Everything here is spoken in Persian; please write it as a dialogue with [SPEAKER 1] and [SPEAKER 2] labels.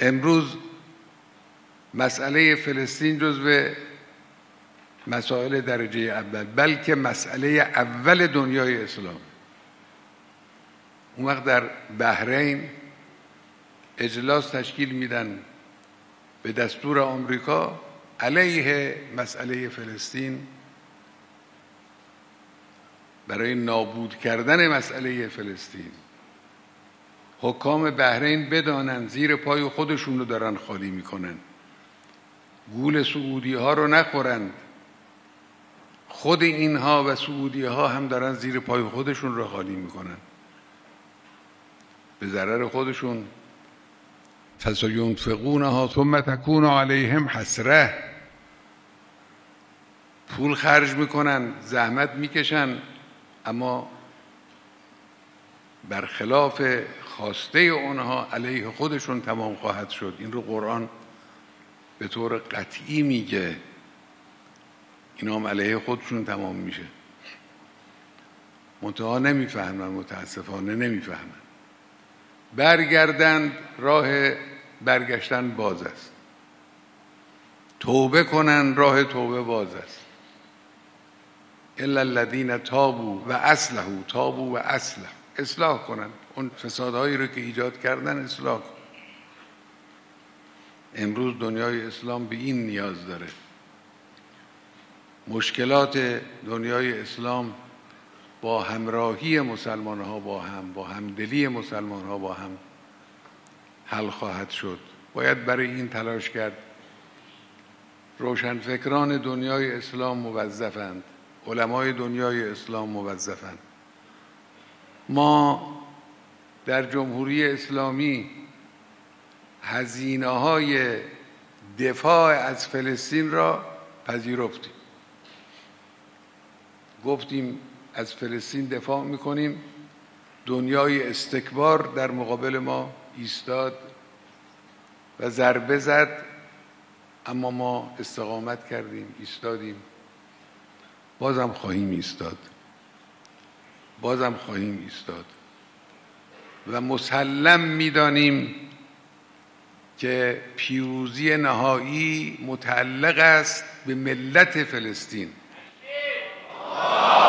[SPEAKER 1] امروز مسئله فلسطین جزو مسائل درجه اول، بلکه مسئله اول دنیای اسلام. اون وقت در بحرین اجلاس تشکیل میدن به دستور آمریکا علیه مسئله فلسطین، برای نابود کردن مسئله فلسطین. حکام بحرین بدانن زیر پای خودشون رو دارن خالی میکنن، گول سعودی ها رو نخورند. خود اینها و سعودی ها هم دارن زیر پای خودشون رو خالی میکنن به ضرر خودشون. فسینفقونها ثم تکون علیهم حسره. پول خرج میکنن، زحمت میکشن، اما برخلاف خواسته اونها علیه خودشون تمام خواهد شد. این رو قرآن به طور قطعی میگه، اینا هم علیه خودشون تمام میشه. منتها نمیفهمن، متاسفانه نمیفهمن. برگردند، راه برگشتن باز است. توبه کنن، راه توبه باز است. الا الذین تابوا و اصلحوا. تابوا و اصلح، اصلاح کنن اون فسادهایی رو که ایجاد کردن، اصلاح کن. امروز دنیای اسلام به این نیاز داره. مشکلات دنیای اسلام با همراهی مسلمان ها با همدلی مسلمان ها با هم حل خواهد شد. باید برای این تلاش کرد. روشنفکران دنیای اسلام موظفند، علمای دنیای اسلام موظفند. ما در جمهوری اسلامی هزینه‌های دفاع از فلسطین را پذیرفتیم. گفتیم از فلسطین دفاع میکنیم. دنیای استکبار در مقابل ما ایستاد و ضربه زد، اما ما استقامت کردیم، ایستادیم. بازم خواهیم ایستاد، بازم خواهیم ایستاد و مسلم میدانیم که پیروزی نهایی متعلق است به ملت فلسطین.